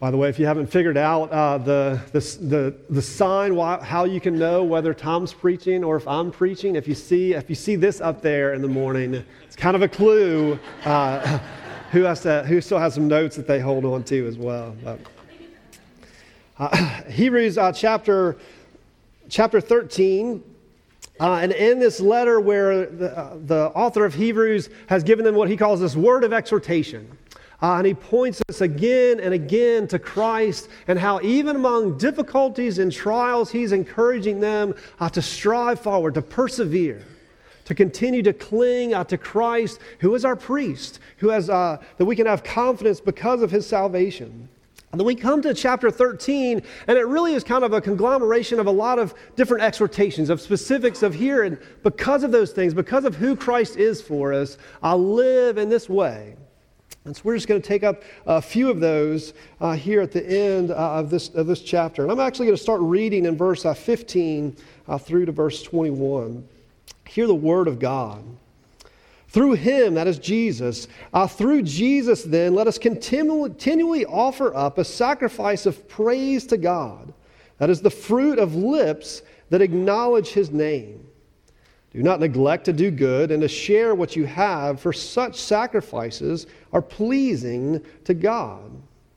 By the way, if you haven't figured out the sign, how you can know whether Tom's preaching or if I'm preaching, if you see this up there in the morning, it's kind of a clue who still has some notes that they hold on to as well. Hebrews chapter 13. And in this letter where the author of Hebrews has given them what he calls this word of exhortation. And he points us again and again to Christ and how even among difficulties and trials, he's encouraging them to strive forward, to persevere, to continue to cling to Christ, who is our priest, who has that we can have confidence because of his salvation. And then we come to chapter 13, and it really is kind of a conglomeration of a lot of different exhortations, of specifics of here, and because of those things, because of who Christ is for us, I'll live in this way. And so we're just going to take up a few of those here at the end of this chapter. And I'm actually going to start reading in verse 15 through to verse 21. Hear the word of God. Through him, that is Jesus, through Jesus then, let us continually offer up a sacrifice of praise to God. That is the fruit of lips that acknowledge his name. Do not neglect to do good and to share what you have, for such sacrifices are pleasing to God.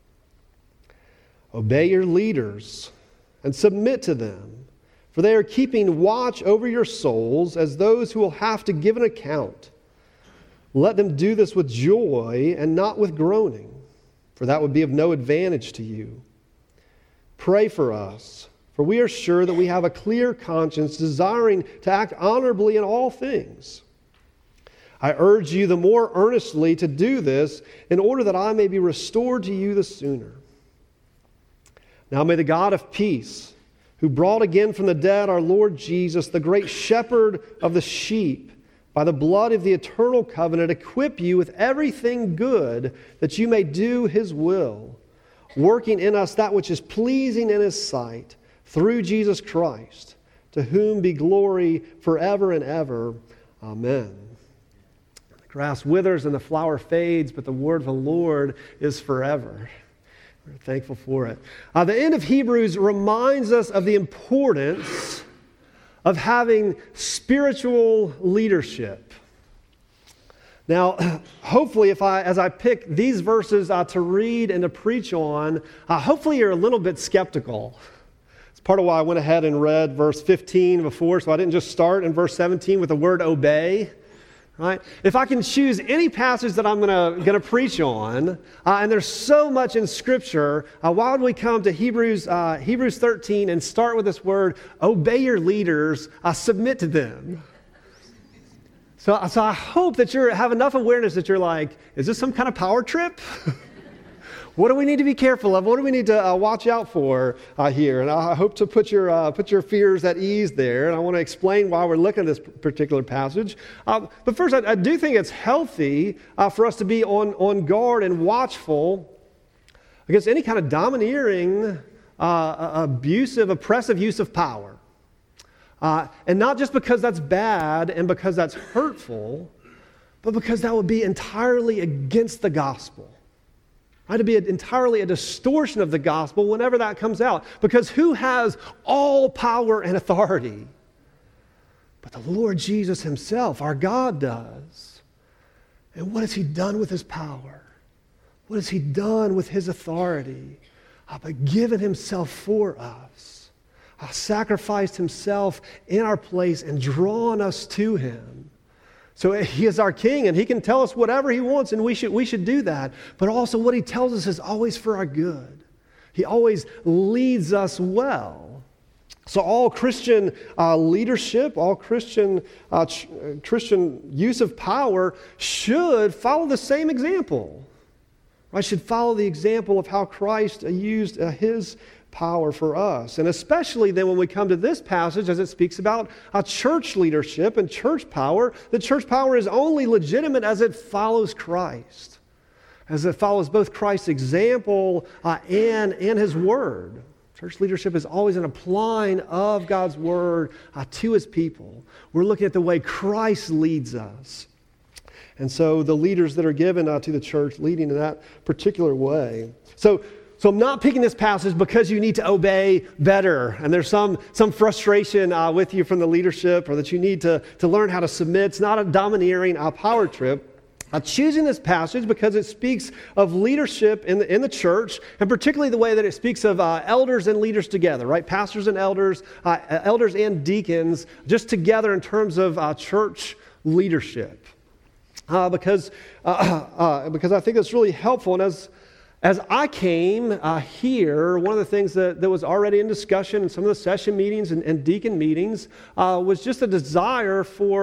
Obey your leaders and submit to them, for they are keeping watch over your souls as those who will have to give an account. Let them do this with joy and not with groaning, for that would be of no advantage to you. Pray for us, for we are sure that we have a clear conscience, desiring to act honorably in all things. I urge you the more earnestly to do this, in order that I may be restored to you the sooner. Now may the God of peace, who brought again from the dead our Lord Jesus, the great shepherd of the sheep, by the blood of the eternal covenant, equip you with everything good, that you may do his will, working in us that which is pleasing in his sight, through Jesus Christ, to whom be glory forever and ever. Amen. The grass withers and the flower fades, but the word of the Lord is forever. We're thankful for it. The end of Hebrews reminds us of the importance of having spiritual leadership. Now, hopefully, as I pick these verses to read and to preach on, hopefully you're a little bit skeptical. It's part of why I went ahead and read verse 15 before, so I didn't just start in verse 17 with the word obey. Right? If I can choose any passage that I'm going to preach on, and there's so much in Scripture, why would we come to Hebrews 13 and start with this word, obey your leaders, submit to them? So I hope that you have enough awareness that you're like, is this some kind of power trip? What do we need to be careful of? What do we need to watch out for here? And I hope to put your fears at ease there. And I want to explain why we're looking at this particular passage. But first, I do think it's healthy for us to be on guard and watchful against any kind of domineering, abusive, oppressive use of power. And not just because that's bad and because that's hurtful, but because that would be entirely against the gospel. Right? To be entirely a distortion of the gospel whenever that comes out. Because who has all power and authority? But the Lord Jesus himself, our God, does. And what has he done with his power? What has he done with his authority? But given himself for us. Sacrificed himself in our place and drawn us to him. So he is our king, and he can tell us whatever he wants, and we should do that. But also what he tells us is always for our good. He always leads us well. So all Christian leadership, all Christian use of power should follow the same example. Right? Should follow the example of how Christ used his power for us. And especially then when we come to this passage as it speaks about church leadership and church power, the church power is only legitimate as it follows Christ, as it follows both Christ's example and his word. Church leadership is always an applying of God's word to his people. We're looking at the way Christ leads us. And so the leaders that are given to the church leading in that particular way. So So I'm not picking this passage because you need to obey better, and there's some frustration with you from the leadership, or that you need to learn how to submit. It's not a domineering power trip. I'm choosing this passage because it speaks of leadership in the church, and particularly the way that it speaks of elders and leaders together, right? Pastors and elders, elders and deacons, just together in terms of church leadership. Because I think it's really helpful. And as I came here, one of the things that was already in discussion in some of the session meetings and deacon meetings was just a desire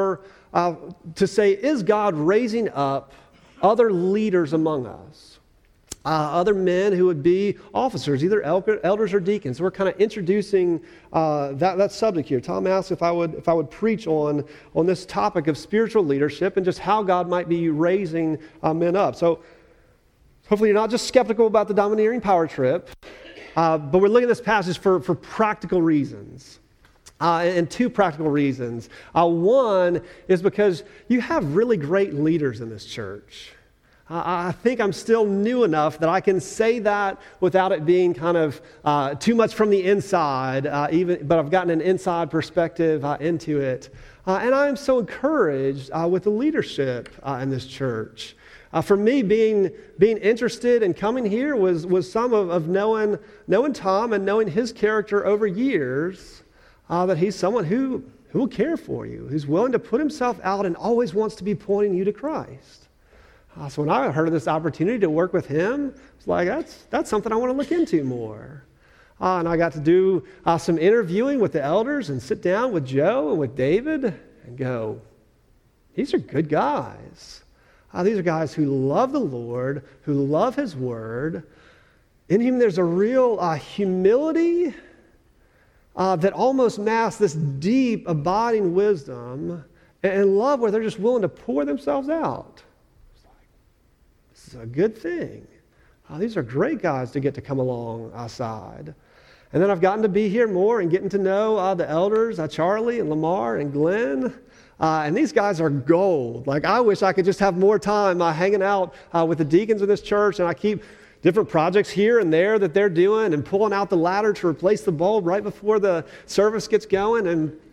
to say, is God raising up other leaders among us? Other men who would be officers, either elders or deacons. We're kind of introducing that subject here. Tom asked if I would preach on this topic of spiritual leadership and just how God might be raising men up. So hopefully you're not just skeptical about the domineering power trip, but we're looking at this passage for practical reasons. And two practical reasons. One is because you have really great leaders in this church. I think I'm still new enough that I can say that without it being kind of too much from the inside, but I've gotten an inside perspective into it. And I am so encouraged with the leadership in this church. For me, being interested in coming here was some of knowing Tom and knowing his character over years. That he's someone who will care for you, who's willing to put himself out and always wants to be pointing you to Christ. So when I heard of this opportunity to work with him, it's like, that's something I want to look into more. And I got to do some interviewing with the elders and sit down with Joe and with David and go, these are good guys. These are guys who love the Lord, who love his word. In whom there's a real humility that almost masks this deep, abiding wisdom and love where they're just willing to pour themselves out. It's like, this is a good thing. These are great guys to get to come alongside. And then I've gotten to be here more and getting to know the elders, Charlie and Lamar and Glenn. And these guys are gold. Like, I wish I could just have more time hanging out with the deacons of this church, and I keep different projects here and there that they're doing and pulling out the ladder to replace the bulb right before the service gets going.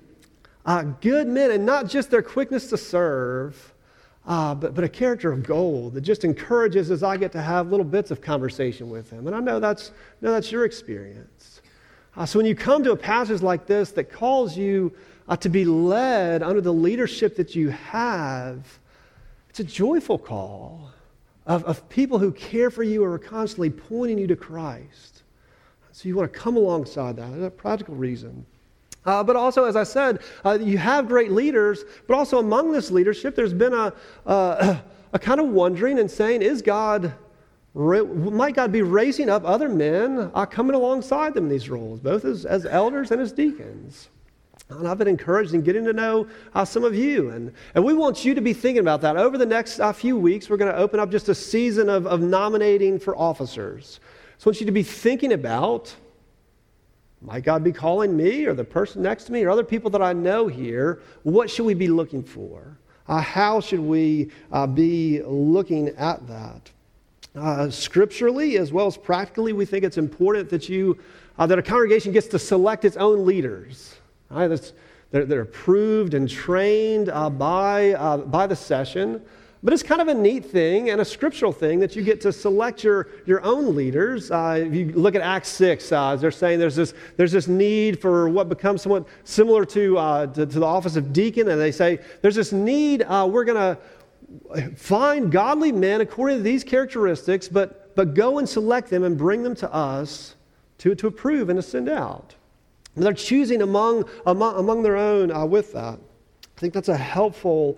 And good men, and not just their quickness to serve, but a character of gold that just encourages as I get to have little bits of conversation with them. And I know that's your experience. So when you come to a passage like this that calls you to be led under the leadership that you have, it's a joyful call. Of people who care for you or are constantly pointing you to Christ. So you want to come alongside that. That's a practical reason. But also, as I said, you have great leaders, but also among this leadership, there's been a kind of wondering and saying, might God be raising up other men coming alongside them in these roles, both as elders and as deacons? And I've been encouraged in getting to know some of you. And we want you to be thinking about that. Over the next few weeks, we're going to open up just a season of nominating for officers. So I want you to be thinking about, might God be calling me or the person next to me or other people that I know here? What should we be looking for? How should we be looking at that? Scripturally as well as practically, we think it's important that that a congregation gets to select its own leaders. Right, they're approved and trained by the session. But it's kind of a neat thing and a scriptural thing that you get to select your own leaders. If you look at Acts 6, they're saying there's this need for what becomes somewhat similar to the office of deacon. And they say there's this need, we're going to find godly men according to these characteristics, but go and select them and bring them to us to approve and to send out. And they're choosing among their own with that. I think that's a helpful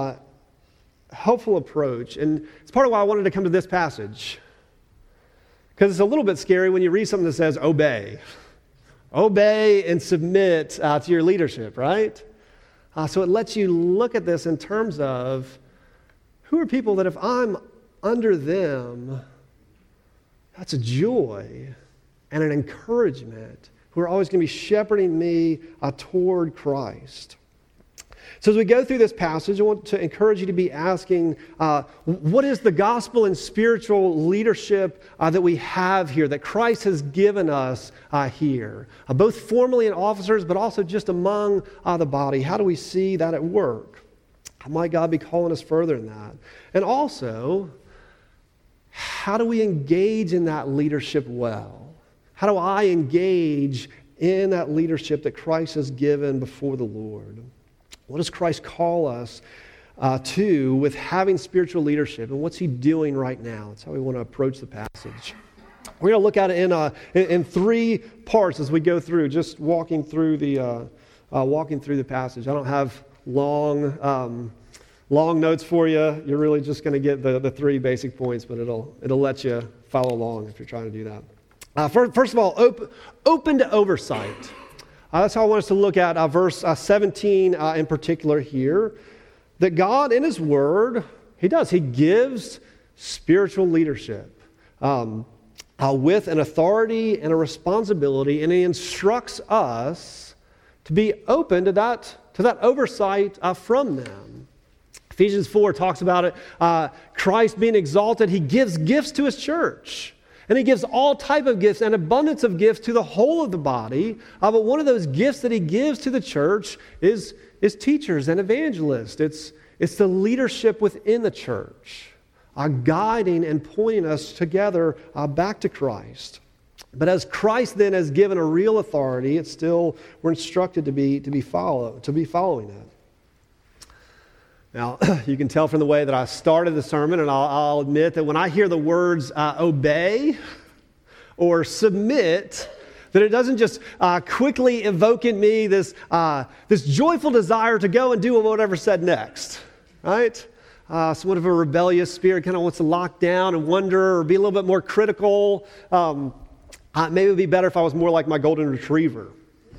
approach. And it's part of why I wanted to come to this passage. Because it's a little bit scary when you read something that says, obey. Obey and submit to your leadership, right? So it lets you look at this in terms of who are people that if I'm under them, that's a joy and an encouragement, who are always going to be shepherding me toward Christ. So as we go through this passage, I want to encourage you to be asking, what is the gospel and spiritual leadership that we have here, that Christ has given us here, both formally in officers, but also just among the body? How do we see that at work? Might God be calling us further in that? And also, how do we engage in that leadership well? How do I engage in that leadership that Christ has given before the Lord? What does Christ call us to with having spiritual leadership, and what's he doing right now? That's how we want to approach the passage. We're going to look at it in three parts as we go through, just walking through the passage. I don't have long notes for you. You're really just going to get the three basic points, but it'll let you follow along if you're trying to do that. First of all, open to oversight. That's how I want us to look at verse 17 in particular here. That God in his word, he gives spiritual leadership with an authority and a responsibility, and he instructs us to be open to that oversight from them. Ephesians 4 talks about it, Christ being exalted, he gives gifts to his church. And he gives all type of gifts and abundance of gifts to the whole of the body. But one of those gifts that he gives to the church is teachers and evangelists. It's the leadership within the church, guiding and pointing us together back to Christ. But as Christ then has given a real authority, we're instructed to be following it. Now, you can tell from the way that I started the sermon, and I'll admit that when I hear the words obey or submit, that it doesn't just quickly evoke in me this joyful desire to go and do whatever said next, right? Somewhat of a rebellious spirit kind of wants to lock down and wonder or be a little bit more critical. Maybe it would be better if I was more like my golden retriever.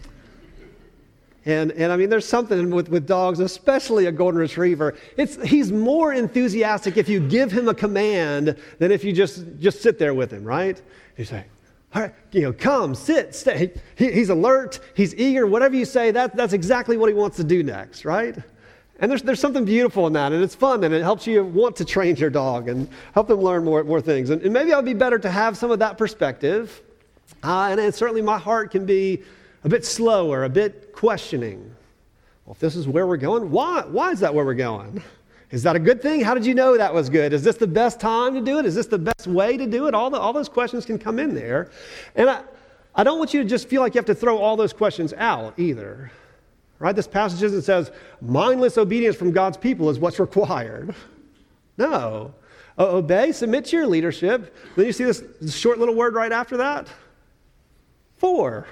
And I mean, there's something with dogs, especially a golden retriever. He's more enthusiastic if you give him a command than if you just sit there with him, right? You say, all right, come, sit, stay. He's alert, he's eager, whatever you say, that's exactly what he wants to do next, right? And there's something beautiful in that, and it's fun, and it helps you want to train your dog and help them learn more things. And maybe it would be better to have some of that perspective. And certainly my heart can be a bit slower, a bit questioning. Well, if this is where we're going, why is that where we're going? Is that a good thing? How did you know that was good? Is this the best time to do it? Is this the best way to do it? All those questions can come in there. And I don't want you to just feel like you have to throw all those questions out either. Right? This passage isn't says mindless obedience from God's people is what's required. No. Obey, submit to your leadership. Then you see this short little word right after that? For.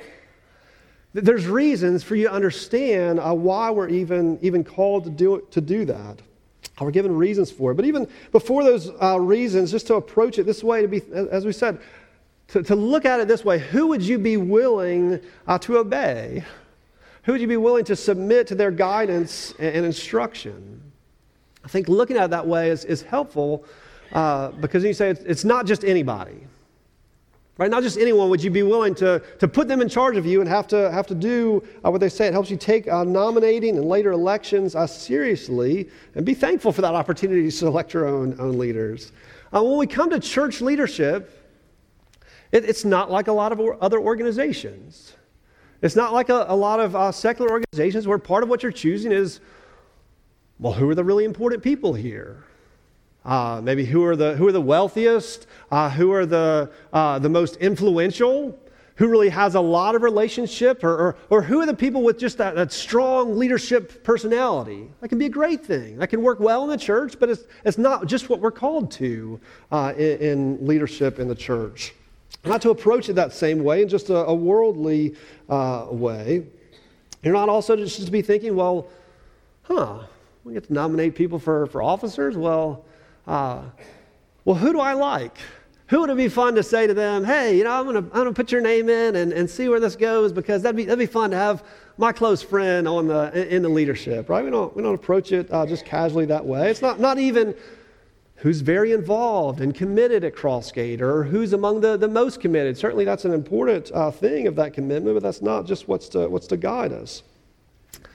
There's reasons for you to understand why we're even called to do that. We're given reasons for it. But even before those reasons, just to approach it this way, to be, as we said, to look at it this way, who would you be willing to obey? Who would you be willing to submit to their guidance and instruction? I think looking at it that way is helpful because you say it's not just anybody. Right? Not just anyone. Would you be willing to put them in charge of you and have to do what they say? It helps you take nominating and later elections seriously and be thankful for that opportunity to select your own leaders. When we come to church leadership, it's not like a lot of other organizations. It's not like a lot of secular organizations where part of what you're choosing is, well, who are the really important people here? Maybe who are the wealthiest, who are the most influential, who really has a lot of relationship, or who are the people with just that strong leadership personality. That can be a great thing. That can work well in the church, but it's not just what we're called to in leadership in the church. Not to approach it that same way, in just a worldly way. You're not also just to be thinking, well, we get to nominate people for officers? Well, who do I like? Who would it be fun to say to them, hey, I'm gonna put your name in and see where this goes, because that'd be fun to have my close friend in the leadership, right? We don't approach it just casually that way. It's not even who's very involved and committed at Crossgate, or who's among the most committed. Certainly that's an important thing of that commitment, but that's not just what's to guide us.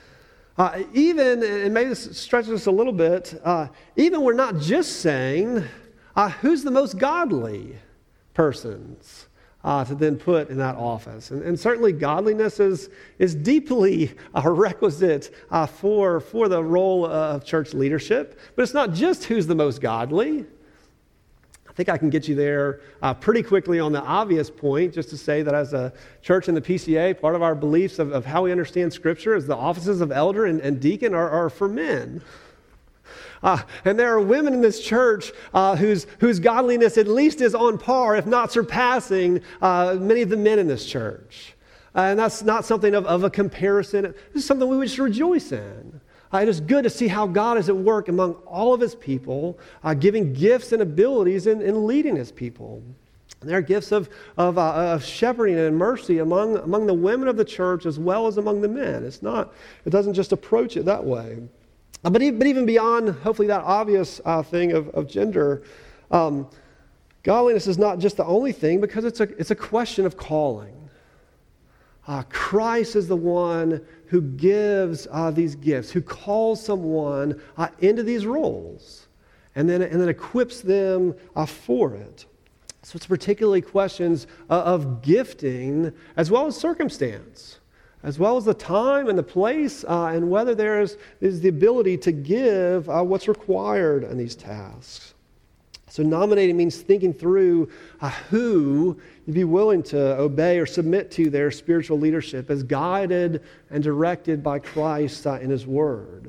Even, and maybe this stretches us a little bit, even we're not just saying who's the most godly persons to then put in that office. And certainly godliness is deeply a requisite for the role of church leadership. But it's not just who's the most godly. I think I can get you there pretty quickly on the obvious point, just to say that as a church in the PCA, part of our beliefs of how we understand Scripture is the offices of elder and deacon are for men. And there are women in this church whose godliness at least is on par, if not surpassing, many of the men in this church. And that's not something of a comparison. This is something we should rejoice in. It is good to see how God is at work among all of his people, giving gifts and abilities in leading his people. And there are gifts of shepherding and mercy among the women of the church as well as among the men. It doesn't just approach it that way. But even beyond, hopefully, that obvious thing of gender, godliness is not just the only thing, because it's a question of calling. Christ is the one who gives these gifts, who calls someone into these roles, and then equips them for it. So it's particularly questions of gifting as well as circumstance, as well as the time and the place, and whether there is the ability to give what's required in these tasks. So nominating means thinking through who you'd be willing to obey or submit to their spiritual leadership as guided and directed by Christ in his word.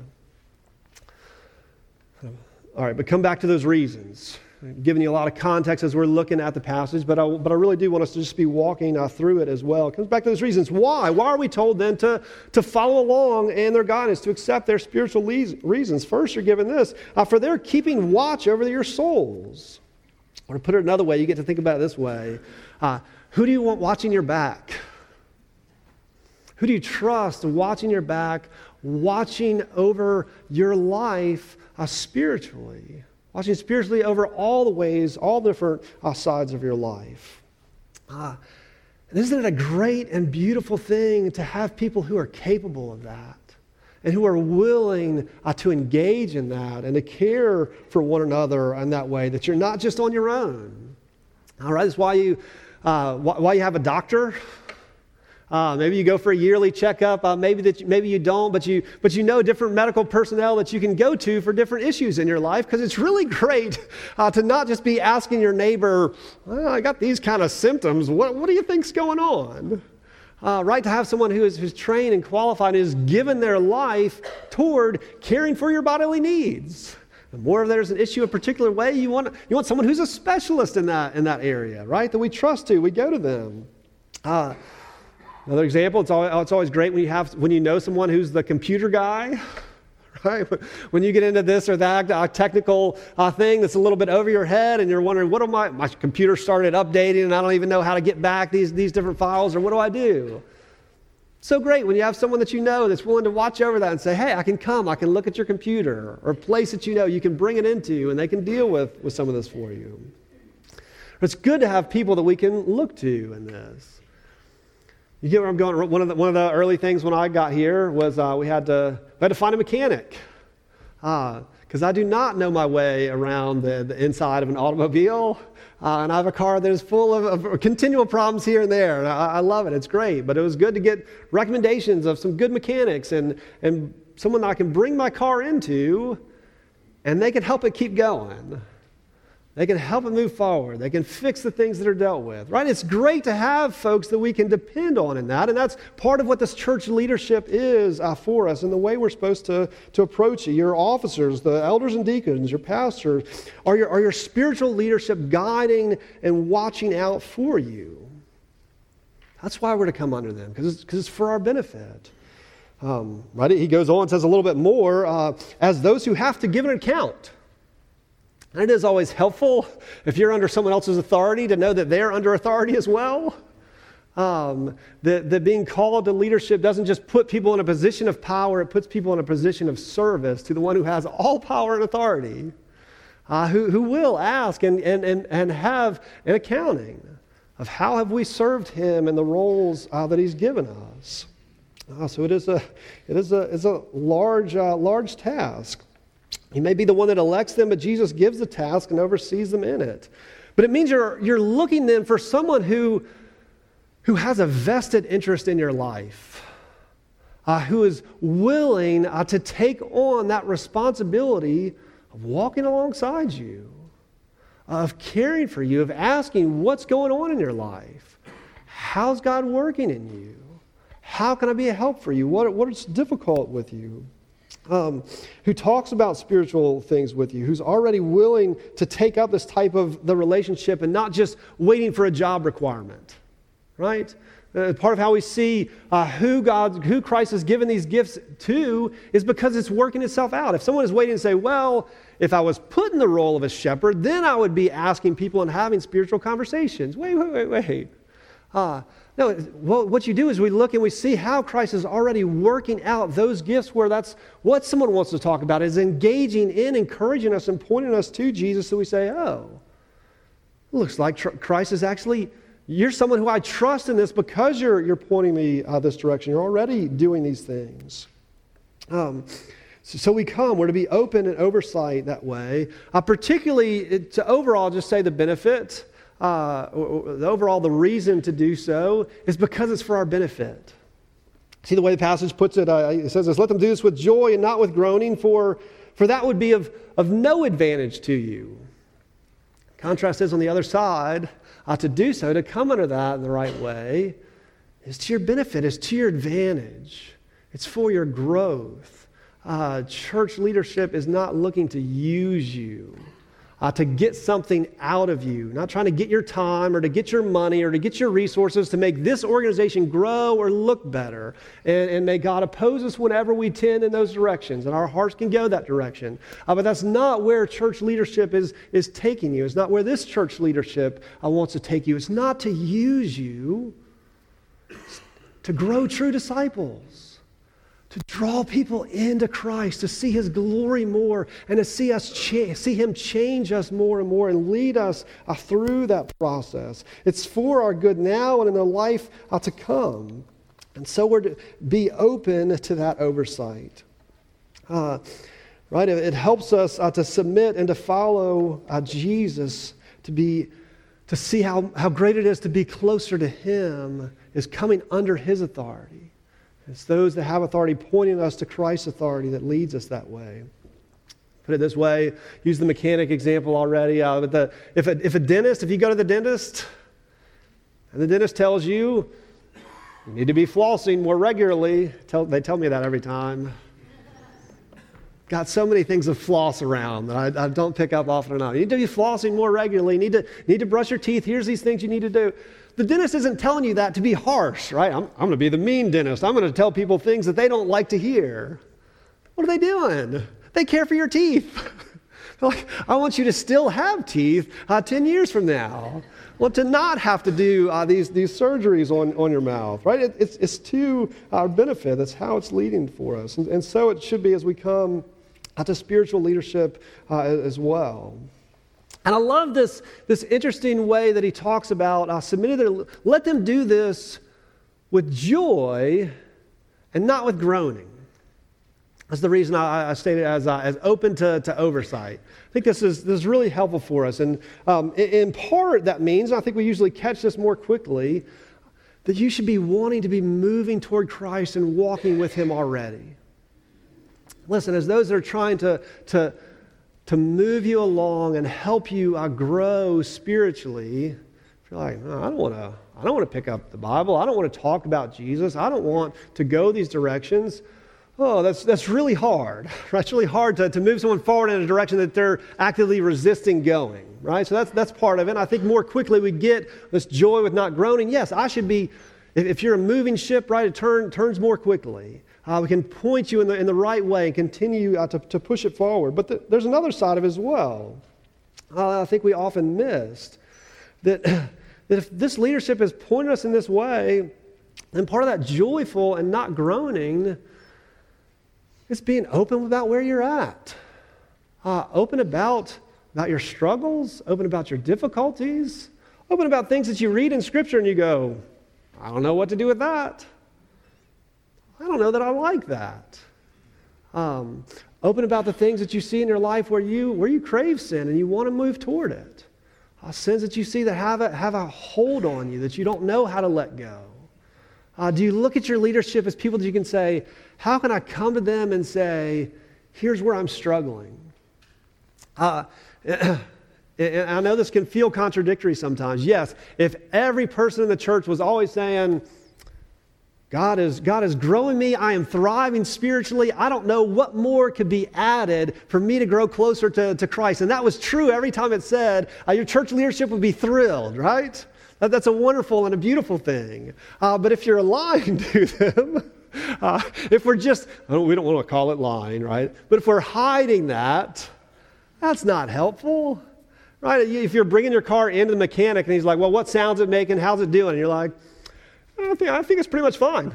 All right, but come back to those reasons. I'm giving you a lot of context as we're looking at the passage, but I really do want us to just be walking through it as well. It comes back to those reasons. Why? Why are we told then to follow along in their guidance, to accept their spiritual reasons? First, you're given this, for they're keeping watch over your souls. Or to put it another way, you get to think about it this way. Who do you want watching your back? Who do you trust watching your back, watching over your life spiritually? Watching spiritually over all the ways, all different sides of your life. And isn't it a great and beautiful thing to have people who are capable of that and who are willing to engage in that and to care for one another in that way, that you're not just on your own. All right, that's why you have a doctor. Maybe you go for a yearly checkup. Maybe you don't, but you know different medical personnel that you can go to for different issues in your life, because it's really great to not just be asking your neighbor, I got these kind of symptoms. What do you think's going on? Right, to have someone who's trained and qualified and has given their life toward caring for your bodily needs. The more if there's an issue a particular way, you want someone who's a specialist in that area, right? That we trust to. We go to them. Another example, it's always great when you know someone who's the computer guy, right? When you get into this or that technical thing that's a little bit over your head and you're wondering, my computer started updating and I don't even know how to get back these different files, or what do I do? So great when you have someone that you know that's willing to watch over that and say, hey, I can look at your computer, or a place that you know you can bring it into and they can deal with some of this for you. It's good to have people that we can look to in this. You get where I'm going? One of the early things when I got here was we had to find a mechanic, because I do not know my way around the inside of an automobile, and I have a car that is full of continual problems here and there. And I love it; it's great. But it was good to get recommendations of some good mechanics and someone that I can bring my car into, and they can help it keep going. They can help it move forward. They can fix the things that are dealt with, right? It's great to have folks that we can depend on in that, and that's part of what this church leadership is for us and the way we're supposed to approach it. Your officers, the elders and deacons, your pastors, are your spiritual leadership guiding and watching out for you. That's why we're to come under them, because it's for our benefit. Right? He goes on and says a little bit more, as those who have to give an account. And it is always helpful if you're under someone else's authority to know that they're under authority as well. That being called to leadership doesn't just put people in a position of power, it puts people in a position of service to the one who has all power and authority, who will ask and have an accounting of how have we served him in the roles that he's given us. So it's a large task. He may be the one that elects them, but Jesus gives the task and oversees them in it. But it means you're looking then for someone who has a vested interest in your life, who is willing to take on that responsibility of walking alongside you, of caring for you, of asking what's going on in your life. How's God working in you? How can I be a help for you? What is difficult with you? Who talks about spiritual things with you, who's already willing to take up this type of the relationship and not just waiting for a job requirement, right? Part of how we see who Christ has given these gifts to is because it's working itself out. If someone is waiting to say, well, if I was put in the role of a shepherd, then I would be asking people and having spiritual conversations. Wait. No, well, what you do is we look and we see how Christ is already working out those gifts where that's what someone wants to talk about, is engaging in, encouraging us and pointing us to Jesus, so we say, oh, it looks like Christ is actually, you're someone who I trust in this because you're pointing me this direction. You're already doing these things. So we're to be open and oversight that way, particularly to overall just say the benefit. The reason to do so is because it's for our benefit. See the way the passage puts it? It says this, let them do this with joy and not with groaning, for that would be of no advantage to you. Contrast is on the other side, to do so, to come under that in the right way, is to your benefit, is to your advantage. It's for your growth. Church leadership is not looking to use you. To get something out of you, not trying to get your time or to get your money or to get your resources to make this organization grow or look better. And may God oppose us whenever we tend in those directions, and our hearts can go that direction. But that's not where church leadership is taking you. It's not where this church leadership wants to take you. It's not to use you to grow true disciples, to draw people into Christ, to see His glory more, and to see Him change us more and more and lead us through that process. It's for our good now and in the life to come. And so we're to be open to that oversight. Right? It helps us to submit and to follow Jesus, to see how great it is to be closer to Him, is coming under His authority. It's those that have authority pointing us to Christ's authority that leads us that way. Put it this way, use the mechanic example already. If you go to the dentist, and the dentist tells you need to be flossing more regularly, they tell me that every time. Got so many things to floss around that I don't pick up often enough. You need to be flossing more regularly. You need to brush your teeth. Here's these things you need to do. The dentist isn't telling you that to be harsh, right? I'm going to be the mean dentist. I'm going to tell people things that they don't like to hear. What are they doing? They care for your teeth. They're like, I want you to still have teeth 10 years from now. I want to not have to do these surgeries on your mouth, right? It's to our benefit. That's how it's leading for us. And so it should be as we come to spiritual leadership as well. And I love this interesting way that he talks about let them do this with joy and not with groaning. That's the reason I stated as open to oversight. I think this is really helpful for us. And in part that means, and I think we usually catch this more quickly, that you should be wanting to be moving toward Christ and walking with Him already. Listen, as those that are trying to move you along and help you grow spiritually, if you're like, no, I don't want to pick up the Bible. I don't want to talk about Jesus. I don't want to go these directions. Oh, that's really hard. Right? It's really hard to move someone forward in a direction that they're actively resisting going. Right? So that's part of it. And I think more quickly we get this joy with not groaning. Yes, I should be. If you're a moving ship, right, it turns more quickly. We can point you in the right way and continue to push it forward. But there's another side of it as well. I think we often missed that if this leadership is pointing us in this way, then part of that joyful and not groaning is being open about where you're at. Open about your struggles, open about your difficulties, open about things that you read in Scripture and you go, I don't know what to do with that. I don't know that I like that. Open about the things that you see in your life where you crave sin and you want to move toward it. Sins that you see that have a hold on you that you don't know how to let go. Do you look at your leadership as people that you can say, how can I come to them and say, here's where I'm struggling? And I know this can feel contradictory sometimes. Yes, if every person in the church was always saying, God is growing me, I am thriving spiritually, I don't know what more could be added for me to grow closer to Christ. And that was true every time it said, your church leadership would be thrilled, right? That's a wonderful and a beautiful thing. But if you're lying to them, if we're just, we don't want to call it lying, right? But if we're hiding that, that's not helpful, right? If you're bringing your car into the mechanic and he's like, well, what sound's it making? How's it doing? And you're like, I think it's pretty much fine.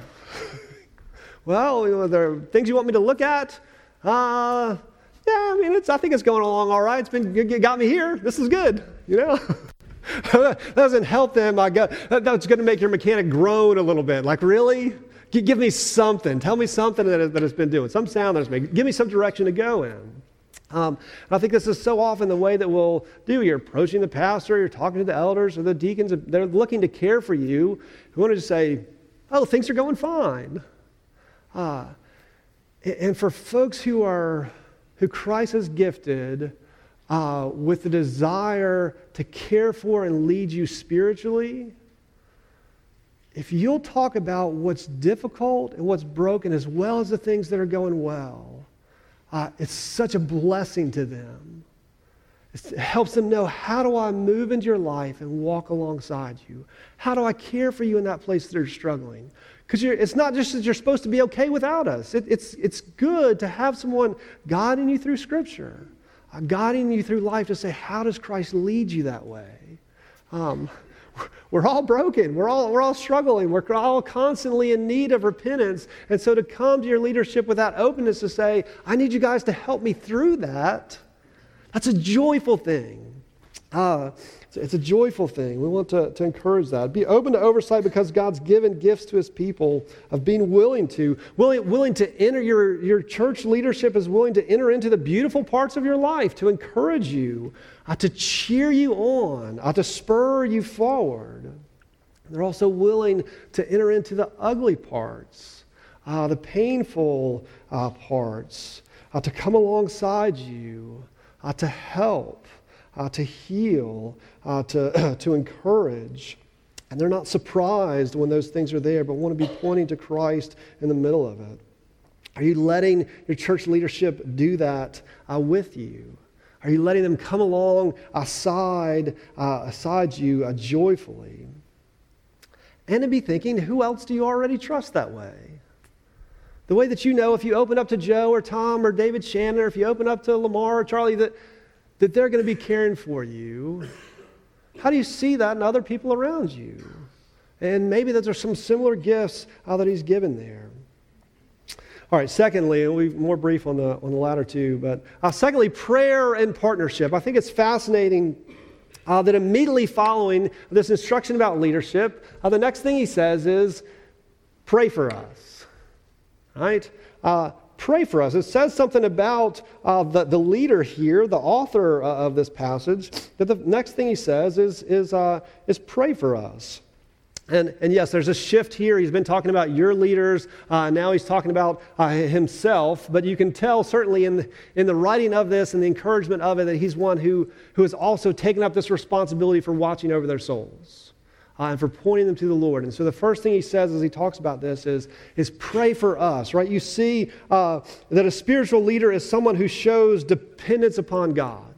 Well, there are things you want me to look at? I think it's going along all right. It got me here. This is good, That doesn't help them. That's going to make your mechanic groan a little bit. Like, really? Give me something. Tell me something that it's been doing. Some sound that it's making. Give me some direction to go in. And I think this is so often the way that we'll do. You're approaching the pastor, you're talking to the elders or the deacons. They're looking to care for you. We want to just say, oh, things are going fine. And for folks who Christ has gifted with the desire to care for and lead you spiritually, if you'll talk about what's difficult and what's broken as well as the things that are going well, it's such a blessing to them. It helps them know, how do I move into your life and walk alongside you? How do I care for you in that place that you're struggling? Because it's not just that you're supposed to be okay without us. It's good to have someone guiding you through Scripture, guiding you through life to say, how does Christ lead you that way? We're all broken. We're all struggling. We're all constantly in need of repentance. And so to come to your leadership with that openness to say, I need you guys to help me through that, that's a joyful thing. It's a joyful thing. We want to encourage that. Be open to oversight because God's given gifts to His people of being willing to enter your church leadership is willing to enter into the beautiful parts of your life, to encourage you, to cheer you on, to spur you forward. They're also willing to enter into the ugly parts, the painful parts, to come alongside you, to help, to heal, to encourage. And they're not surprised when those things are there, but want to be pointing to Christ in the middle of it. Are you letting your church leadership do that with you? Are you letting them come along aside you joyfully? And to be thinking, who else do you already trust that way? The way that if you open up to Joe or Tom or David Shannon, or if you open up to Lamar or Charlie, that they're going to be caring for you. How do you see that in other people around you? And maybe that there's some similar gifts that He's given there. All right, secondly, and we'll be more brief on the latter two, but secondly, prayer and partnership. I think it's fascinating that immediately following this instruction about leadership, the next thing he says is, pray for us, right? Pray for us. It says something about the leader here, the author of this passage, that the next thing he says is pray for us. And yes, there's a shift here. He's been talking about your leaders. Now he's talking about himself. But you can tell certainly in the writing of this and the encouragement of it that he's one who has also taken up this responsibility for watching over their souls and for pointing them to the Lord. And so the first thing he says as he talks about this is pray for us, right? You see that a spiritual leader is someone who shows dependence upon God.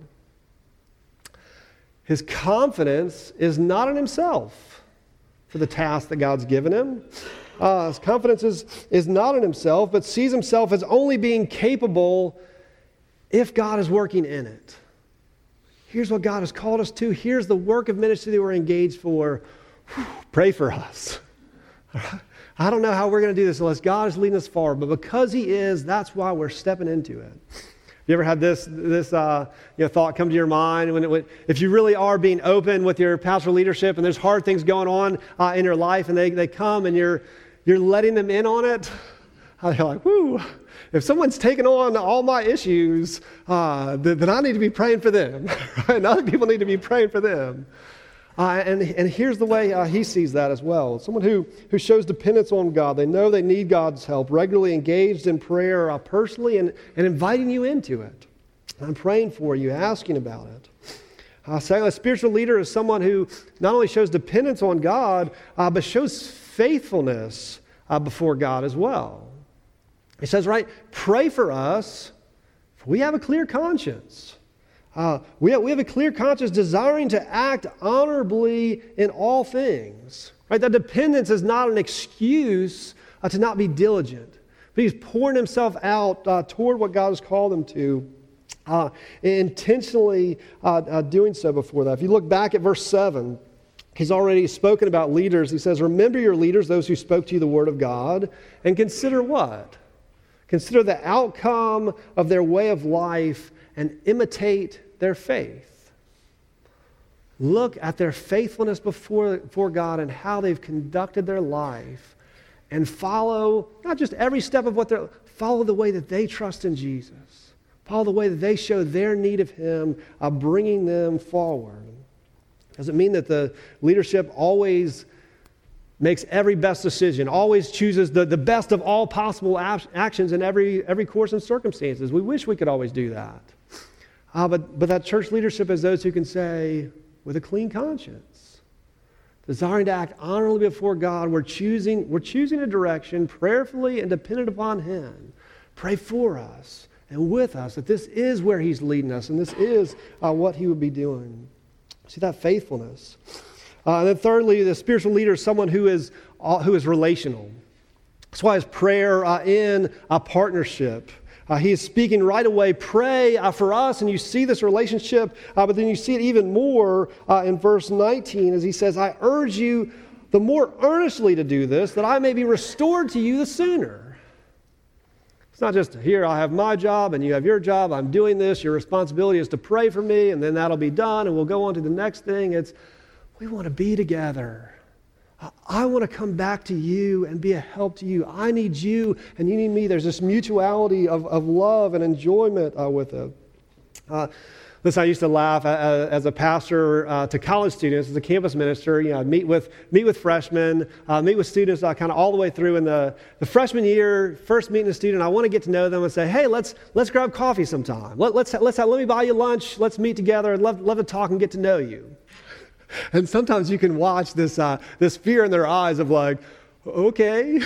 His confidence is not in himself for the task that God's given him. His confidence is not in himself, but sees himself as only being capable if God is working in it. Here's what God has called us to. Here's the work of ministry that we're engaged for. Pray for us. I don't know how we're going to do this unless God is leading us forward, but because He is, that's why we're stepping into it. You ever had this thought come to your mind if you really are being open with your pastoral leadership and there's hard things going on in your life and they come and you're letting them in on it? They're like, whoo, if someone's taking on all my issues, then I need to be praying for them. Right? And other people need to be praying for them. And here's the way he sees that as well. Someone who shows dependence on God. They know they need God's help, regularly engaged in prayer personally and inviting you into it. I'm praying for you, asking about it. Secondly, a spiritual leader is someone who not only shows dependence on God, but shows faithfulness before God as well. He says, right, pray for us, for we have a clear conscience. We have a clear conscience desiring to act honorably in all things. Right? That dependence is not an excuse to not be diligent, but he's pouring himself out toward what God has called him to, intentionally doing so before that. If you look back at verse 7, he's already spoken about leaders. He says, remember your leaders, those who spoke to you the word of God, and consider what? Consider the outcome of their way of life and imitate their faith. Look at their faithfulness before God and how they've conducted their life, and follow not just every step of follow the way that they trust in Jesus. Follow the way that they show their need of him, bringing them forward. Does it mean that the leadership always makes every best decision, always chooses the best of all possible actions in every course and circumstances? We wish we could always do that. But that church leadership is those who can say, with a clean conscience, desiring to act honorably before God, we're choosing a direction prayerfully and dependent upon him. Pray for us and with us that this is where he's leading us and this is what he would be doing. See that faithfulness. And then thirdly, the spiritual leader is someone who is relational. That's why his prayer in a partnership. He is speaking right away, pray for us, and you see this relationship, but then you see it even more in verse 19 as he says, I urge you the more earnestly to do this, that I may be restored to you the sooner. It's not just, here, I have my job, and you have your job, I'm doing this, your responsibility is to pray for me, and then that'll be done, and we'll go on to the next thing. It's, we want to be together. I want to come back to you and be a help to you. I need you and you need me. There's this mutuality of love and enjoyment with it. Listen, I used to laugh as a pastor to college students, as a campus minister. I'd meet with freshmen, meet with students kind of all the way through. In the freshman year, first meeting a student, I want to get to know them and say, hey, let's grab coffee sometime. Let me buy you lunch. Let's meet together. I'd love to talk and get to know you. And sometimes you can watch this fear in their eyes of like, okay,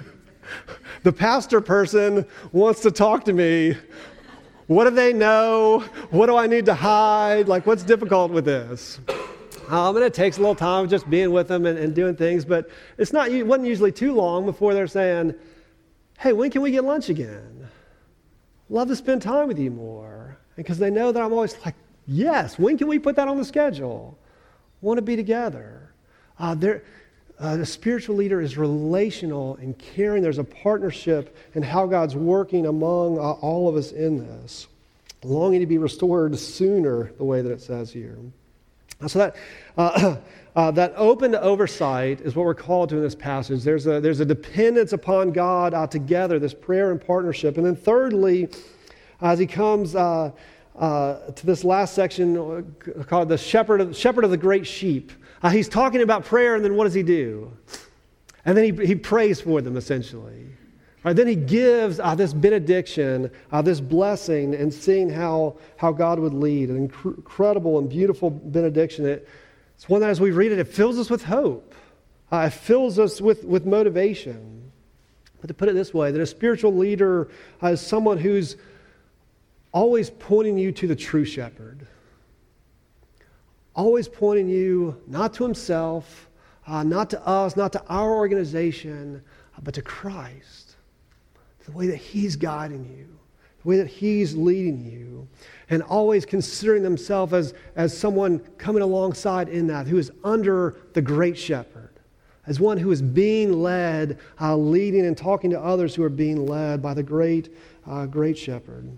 the pastor person wants to talk to me. What do they know? What do I need to hide? Like, what's difficult with this? And it takes a little time just being with them and doing things, but it wasn't usually too long before they're saying, hey, when can we get lunch again? Love to spend time with you more. Because they know that I'm always like, yes, when can we put that on the schedule? Want to be together. The spiritual leader is relational and caring. There's a partnership in how God's working among all of us in this. Longing to be restored sooner, the way that it says here. So that open to oversight is what we're called to in this passage. There's a dependence upon God together, this prayer and partnership. And then thirdly, as he comes to this last section called the shepherd of the great sheep. He's talking about prayer, and then what does he do? And then he prays for them, essentially. Right, then he gives this benediction, this blessing, and seeing how God would lead. An incredible and beautiful benediction. It's one that as we read it, it fills us with hope. It fills us with motivation. But to put it this way, that a spiritual leader is someone who's always pointing you to the true shepherd. Always pointing you not to himself, not to us, not to our organization, but to Christ. The way that he's guiding you, the way that he's leading you, and always considering himself as someone coming alongside in that, who is under the great shepherd, as one who is being led, leading and talking to others who are being led by the great shepherd.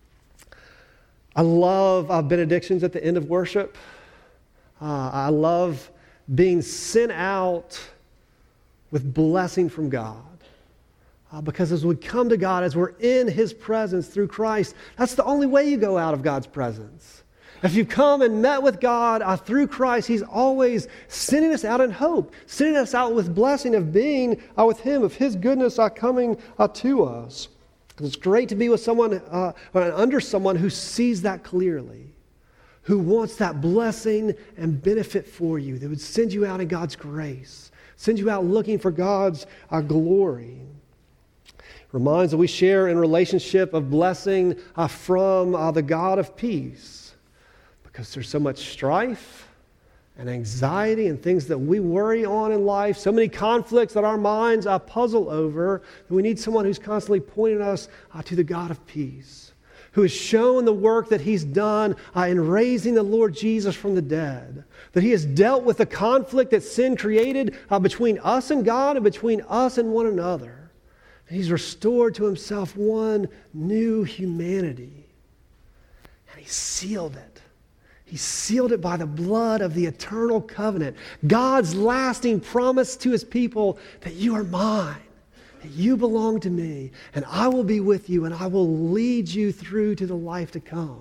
I love benedictions at the end of worship. I love being sent out with blessing from God. Because as we come to God, as we're in His presence through Christ, that's the only way you go out of God's presence. If you come and met with God through Christ, He's always sending us out in hope, sending us out with blessing of being with Him, of His goodness coming to us. It's great to be with someone, under someone who sees that clearly, who wants that blessing and benefit for you, that would send you out in God's grace, send you out looking for God's glory. Reminds that we share in relationship of blessing from the God of peace. Because there's so much strife and anxiety and things that we worry on in life, so many conflicts that our minds puzzle over, that we need someone who's constantly pointing us to the God of peace, who has shown the work that He's done in raising the Lord Jesus from the dead, that He has dealt with the conflict that sin created between us and God and between us and one another. And He's restored to Himself one new humanity. And He sealed it. He sealed it by the blood of the eternal covenant. God's lasting promise to His people that you are mine, that you belong to me, and I will be with you, and I will lead you through to the life to come.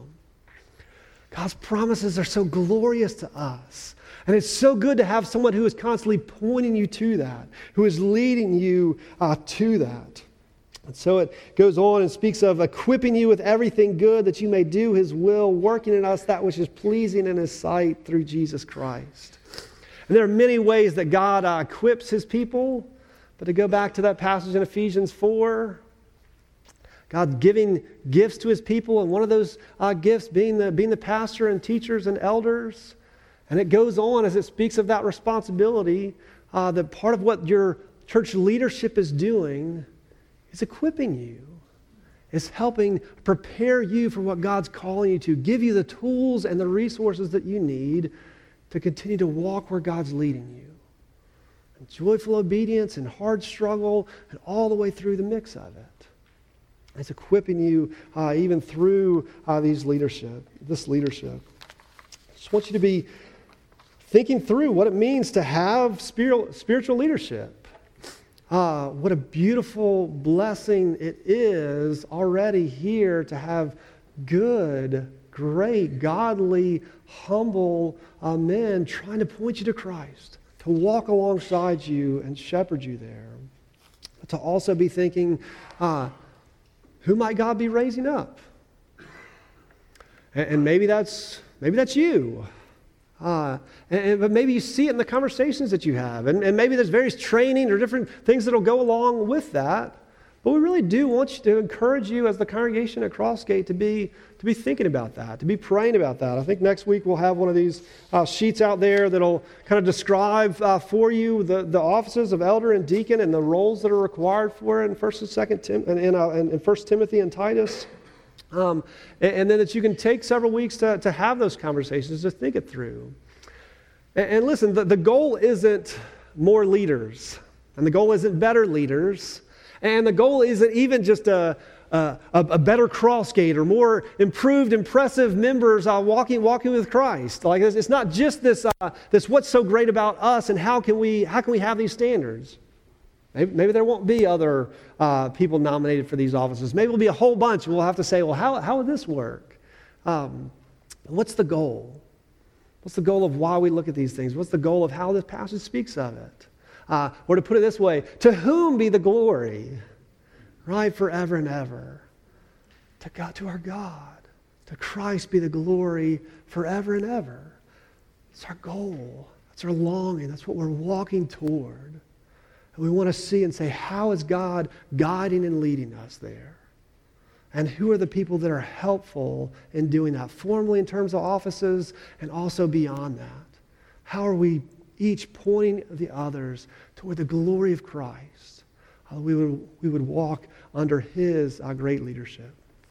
God's promises are so glorious to us. And it's so good to have someone who is constantly pointing you to that, who is leading you to that. And so it goes on and speaks of equipping you with everything good that you may do His will, working in us that which is pleasing in His sight through Jesus Christ. And there are many ways that God equips His people. But to go back to that passage in Ephesians 4, God's giving gifts to His people, and one of those gifts being the pastor and teachers and elders. And it goes on as it speaks of that responsibility, that part of what your church leadership is doing is equipping you. It's helping prepare you for what God's calling you to, give you the tools and the resources that you need to continue to walk where God's leading you. And joyful obedience and hard struggle and all the way through the mix of it. It's equipping you even through this leadership. I just want you to be thinking through what it means to have spiritual leadership. What a beautiful blessing it is already here to have good, great, godly, humble men trying to point you to Christ, to walk alongside you and shepherd you there. But to also be thinking, who might God be raising up? And maybe that's you. But maybe you see it in the conversations that you have. And maybe there's various training or different things that will go along with that. But we really do want you to encourage you as the congregation at Crossgate to be thinking about that, to be praying about that. I think next week we'll have one of these sheets out there that'll kind of describe for you the offices of elder and deacon and the roles that are required for it in 1st and 2nd in 1 Timothy and Titus. And then that you can take several weeks to have those conversations, to think it through. And listen, the goal isn't more leaders, and the goal isn't better leaders, and the goal isn't even just a better Crossgate or more improved, impressive members walking with Christ. Like it's not just this what's so great about us and how can we have these standards. Maybe there won't be other people nominated for these offices. Maybe it'll be a whole bunch, and we'll have to say, well, how would this work? What's the goal? What's the goal of why we look at these things? What's the goal of how this passage speaks of it? Or to put it this way, to whom be the glory, right, forever and ever? To God, to our God. To Christ be the glory forever and ever. It's our goal. That's our longing. That's what we're walking toward. And we want to see and say, how is God guiding and leading us there? And who are the people that are helpful in doing that, formally in terms of offices and also beyond that? How are we each pointing the others toward the glory of Christ? We would walk under His great leadership.